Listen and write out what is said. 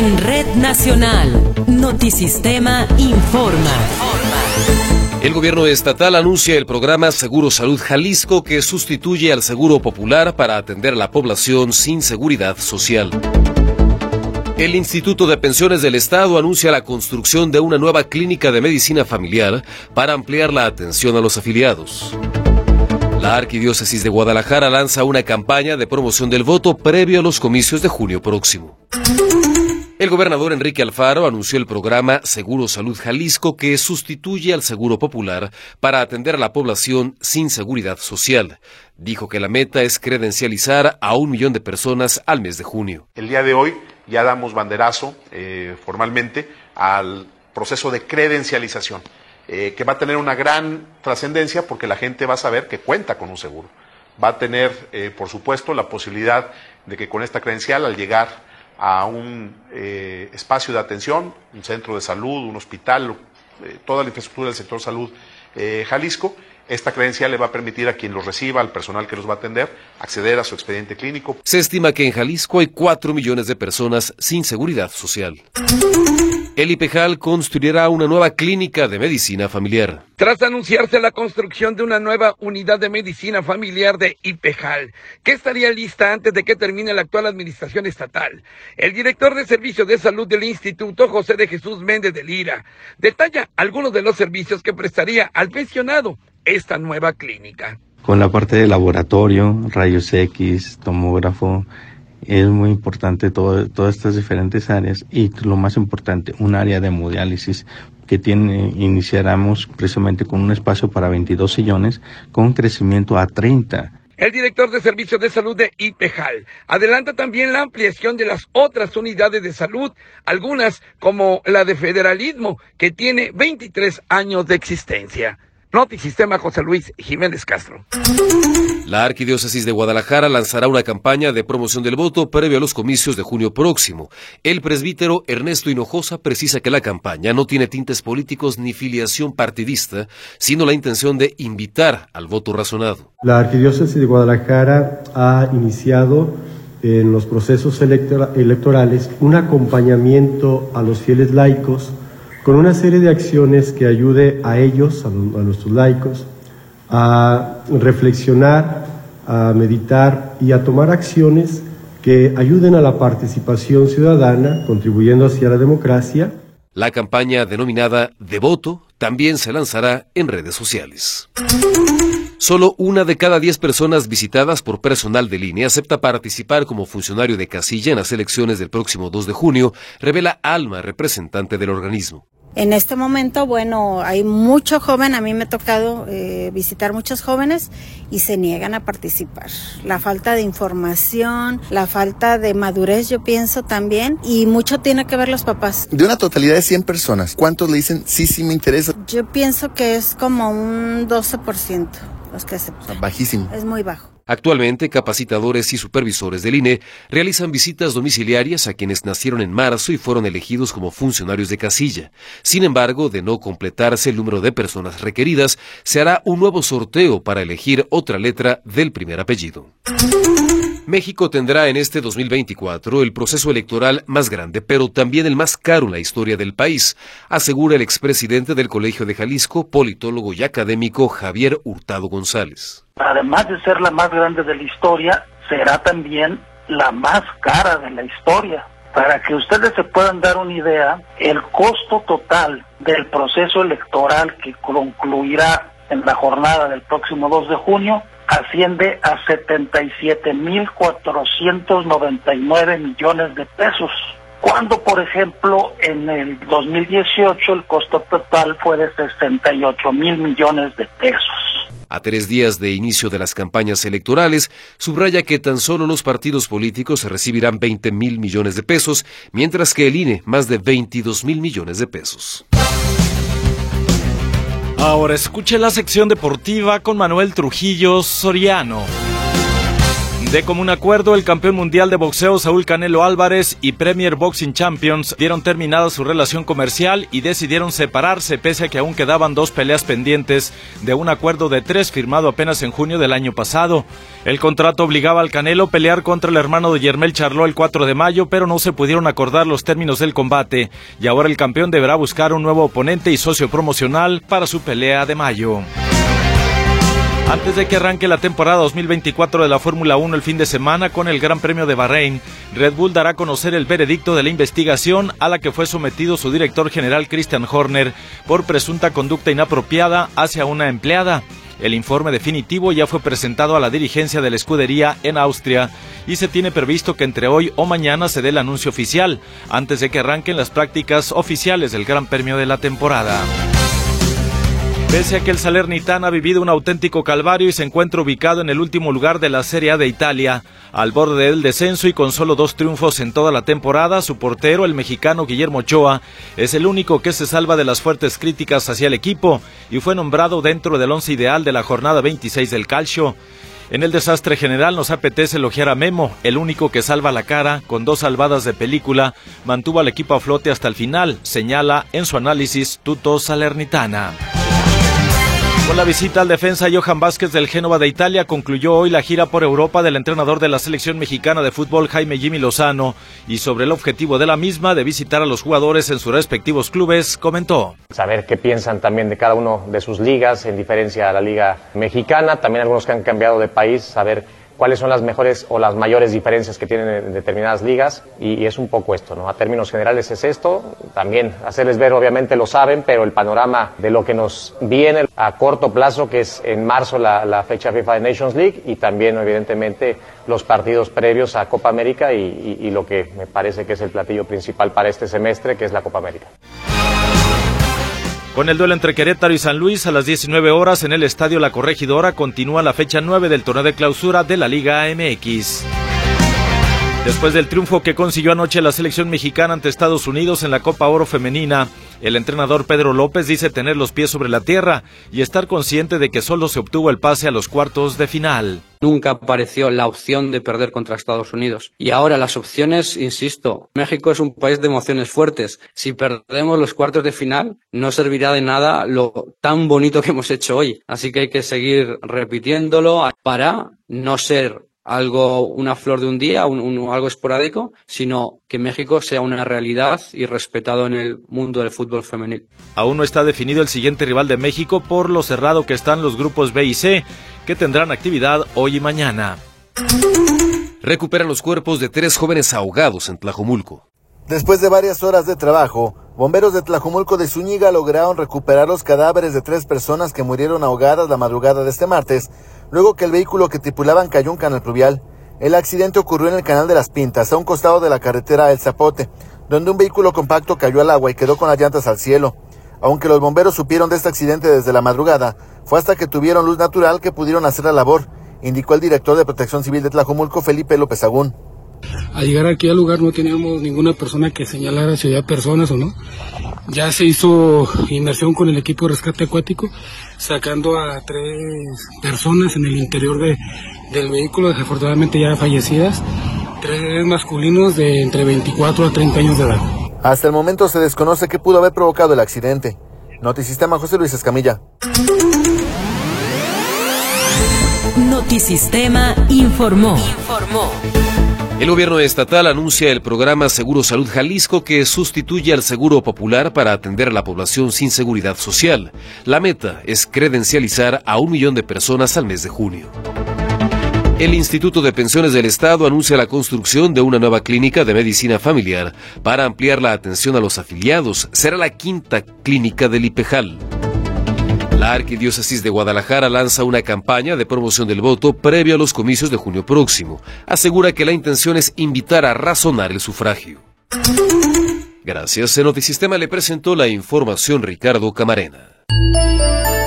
En Red Nacional, Notisistema informa. El gobierno estatal anuncia el programa Seguro Salud Jalisco, que sustituye al Seguro Popular para atender a la población sin seguridad social. El Instituto de Pensiones del Estado anuncia la construcción de una nueva clínica de medicina familiar para ampliar la atención a los afiliados. La Arquidiócesis de Guadalajara lanza una campaña de promoción del voto previo a los comicios de junio próximo. El gobernador Enrique Alfaro anunció el programa Seguro Salud Jalisco, que sustituye al Seguro Popular para atender a la población sin seguridad social. Dijo que la meta es credencializar a 1 millón de personas al mes de junio. El día de hoy ya damos banderazo formalmente al proceso de credencialización, que va a tener una gran trascendencia porque la gente va a saber que cuenta con un seguro. Va a tener, por supuesto, la posibilidad de que con esta credencial, al llegar a un espacio de atención, un centro de salud, un hospital, toda la infraestructura del sector salud Jalisco, esta credencial le va a permitir a quien los reciba, al personal que los va a atender, acceder a su expediente clínico. Se estima que en Jalisco hay 4 millones de personas sin seguridad social. El IPEJAL construirá una nueva clínica de medicina familiar. Tras anunciarse la construcción de una nueva unidad de medicina familiar de IPEJAL, que estaría lista antes de que termine la actual administración estatal, el director de Servicios de Salud del Instituto, José de Jesús Méndez de Lira, detalla algunos de los servicios que prestaría al pensionado esta nueva clínica. Con la parte de laboratorio, rayos X, tomógrafo. Es muy importante todas estas diferentes áreas y lo más importante, un área de hemodiálisis que iniciaremos precisamente con un espacio para 22 sillones con crecimiento a 30. El director de Servicios de Salud de IPEJAL adelanta también la ampliación de las otras unidades de salud, algunas como la de Federalismo, que tiene 23 años de existencia. Notisistema, José Luis Jiménez Castro. La Arquidiócesis de Guadalajara lanzará una campaña de promoción del voto previo a los comicios de junio próximo. El presbítero Ernesto Hinojosa precisa que la campaña no tiene tintes políticos ni filiación partidista, sino la intención de invitar al voto razonado. La Arquidiócesis de Guadalajara ha iniciado en los procesos electorales un acompañamiento a los fieles laicos con una serie de acciones que ayude a ellos, a nuestros laicos, a reflexionar, a meditar y a tomar acciones que ayuden a la participación ciudadana, contribuyendo hacia la democracia. La campaña denominada De Voto también se lanzará en redes sociales. Solo 1 de cada 10 personas visitadas por personal del INE acepta participar como funcionario de casilla en las elecciones del próximo 2 de junio, revela Alma, representante del organismo. En este momento, bueno, hay mucho joven, a mí me ha tocado visitar muchos jóvenes y se niegan a participar. La falta de información, la falta de madurez, yo pienso también, y mucho tiene que ver los papás. De una totalidad de 100 personas, ¿cuántos le dicen sí me interesa? Yo pienso que es como un 12% los que aceptan. Bajísimo. Es muy bajo. Actualmente, capacitadores y supervisores del INE realizan visitas domiciliarias a quienes nacieron en marzo y fueron elegidos como funcionarios de casilla. Sin embargo, de no completarse el número de personas requeridas, se hará un nuevo sorteo para elegir otra letra del primer apellido. México tendrá en este 2024 el proceso electoral más grande, pero también el más caro en la historia del país, asegura el expresidente del Colegio de Jalisco, politólogo y académico Javier Hurtado González. Además de ser la más grande de la historia, será también la más cara de la historia. Para que ustedes se puedan dar una idea, el costo total del proceso electoral que concluirá en la jornada del próximo 2 de junio asciende a 77,499 millones de pesos. Cuando, por ejemplo, en el 2018 el costo total fue de 68,000 millones de pesos. A 3 días de inicio de las campañas electorales, subraya que tan solo los partidos políticos recibirán 20,000 millones de pesos, mientras que el INE más de 22,000 millones de pesos. Ahora escuche la sección deportiva con Manuel Trujillo Soriano. De común acuerdo, el campeón mundial de boxeo Saúl Canelo Álvarez y Premier Boxing Champions dieron terminada su relación comercial y decidieron separarse, pese a que aún quedaban 2 peleas pendientes de un acuerdo de 3 firmado apenas en junio del año pasado. El contrato obligaba al Canelo a pelear contra el hermano de Jermell Charlo el 4 de mayo, pero no se pudieron acordar los términos del combate, y ahora el campeón deberá buscar un nuevo oponente y socio promocional para su pelea de mayo. Antes de que arranque la temporada 2024 de la Fórmula 1 el fin de semana con el Gran Premio de Bahrein, Red Bull dará a conocer el veredicto de la investigación a la que fue sometido su director general Christian Horner por presunta conducta inapropiada hacia una empleada. El informe definitivo ya fue presentado a la dirigencia de la escudería en Austria y se tiene previsto que entre hoy o mañana se dé el anuncio oficial, antes de que arranquen las prácticas oficiales del Gran Premio de la temporada. Pese a que el Salernitana ha vivido un auténtico calvario y se encuentra ubicado en el último lugar de la Serie A de Italia, al borde del descenso y con solo 2 triunfos en toda la temporada, su portero, el mexicano Guillermo Ochoa, es el único que se salva de las fuertes críticas hacia el equipo y fue nombrado dentro del 11 ideal de la jornada 26 del Calcio. En el desastre general nos apetece elogiar a Memo, el único que salva la cara, con 2 salvadas de película, mantuvo al equipo a flote hasta el final, señala en su análisis Tutto Salernitana. Con la visita al defensa Johan Vázquez del Génova de Italia, concluyó hoy la gira por Europa del entrenador de la selección mexicana de fútbol Jaime Jimmy Lozano, y sobre el objetivo de la misma de visitar a los jugadores en sus respectivos clubes, comentó. Saber qué piensan también de cada uno de sus ligas, en diferencia a la liga mexicana, también algunos que han cambiado de país, saber cuáles son las mejores o las mayores diferencias que tienen en determinadas ligas, y es un poco esto, ¿no? A términos generales es esto, también hacerles ver, obviamente lo saben, pero el panorama de lo que nos viene a corto plazo, que es en marzo la fecha FIFA de Nations League, y también evidentemente los partidos previos a Copa América y lo que me parece que es el platillo principal para este semestre, que es la Copa América. Con el duelo entre Querétaro y San Luis a las 19 horas en el Estadio La Corregidora continúa la fecha 9 del torneo de clausura de la Liga MX. Después del triunfo que consiguió anoche la selección mexicana ante Estados Unidos en la Copa Oro Femenina, el entrenador Pedro López dice tener los pies sobre la tierra y estar consciente de que solo se obtuvo el pase a los cuartos de final. Nunca apareció la opción de perder contra Estados Unidos. Y ahora las opciones, insisto, México es un país de emociones fuertes. Si perdemos los cuartos de final, no servirá de nada lo tan bonito que hemos hecho hoy. Así que hay que seguir repitiéndolo para no ser una flor de un día, algo esporádico, sino que México sea una realidad y respetado en el mundo del fútbol femenil. Aún no está definido el siguiente rival de México por lo cerrado que están los grupos B y C, que tendrán actividad hoy y mañana. Recuperan los cuerpos de 3 jóvenes ahogados en Tlajomulco. Después de varias horas de trabajo, bomberos de Tlajomulco de Zúñiga lograron recuperar los cadáveres de 3 personas que murieron ahogadas la madrugada de este martes, luego que el vehículo que tripulaban cayó en un canal pluvial. El accidente ocurrió en el Canal de las Pintas, a un costado de la carretera El Zapote, donde un vehículo compacto cayó al agua y quedó con las llantas al cielo. Aunque los bomberos supieron de este accidente desde la madrugada, fue hasta que tuvieron luz natural que pudieron hacer la labor, indicó el director de Protección Civil de Tlajomulco, Felipe López Agún. Al llegar aquí al lugar no teníamos ninguna persona que señalara si había personas o no. Ya se hizo inmersión con el equipo de rescate acuático, sacando a 3 personas en el interior del vehículo, desafortunadamente ya fallecidas, 3 masculinos de entre 24 a 30 años de edad. Hasta el momento se desconoce qué pudo haber provocado el accidente. Notisistema, José Luis Escamilla. Notisistema informó. El gobierno estatal anuncia el programa Seguro Salud Jalisco, que sustituye al Seguro Popular para atender a la población sin seguridad social. La meta es credencializar a 1 millón de personas al mes de junio. El Instituto de Pensiones del Estado anuncia la construcción de una nueva clínica de medicina familiar para ampliar la atención a los afiliados. Será la 5ª clínica del IPEJAL. La Arquidiócesis de Guadalajara lanza una campaña de promoción del voto previo a los comicios de junio próximo. Asegura que la intención es invitar a razonar el sufragio. Gracias. En Notisistema le presentó la información Ricardo Camarena.